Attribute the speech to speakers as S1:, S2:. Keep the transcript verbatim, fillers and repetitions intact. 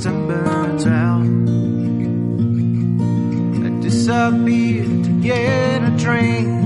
S1: and burns out. I disappeared to get a drink.